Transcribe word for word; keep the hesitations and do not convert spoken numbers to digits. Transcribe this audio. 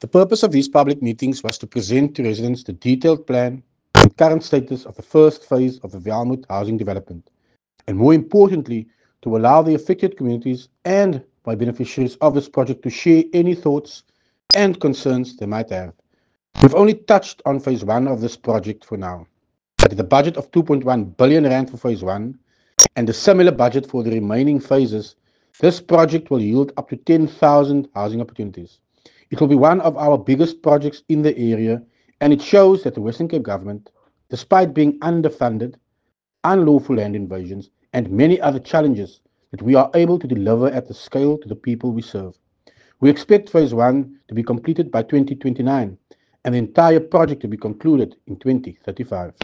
The purpose of these public meetings was to present to residents the detailed plan and current status of the first phase of the Velmoed housing development, and more importantly, to allow the affected communities and by beneficiaries of this project to share any thoughts and concerns they might have. We've only touched on phase one of this project for now, but with a budget of two point one billion rand for phase one and a similar budget for the remaining phases, this project will yield up to ten thousand housing opportunities. It will be one of our biggest projects in the area, and it shows that the Western Cape government, despite being underfunded, unlawful land invasions, and many other challenges, that we are able to deliver at the scale to the people we serve. We expect phase one to be completed by twenty twenty-nine and the entire project to be concluded in twenty thirty-five.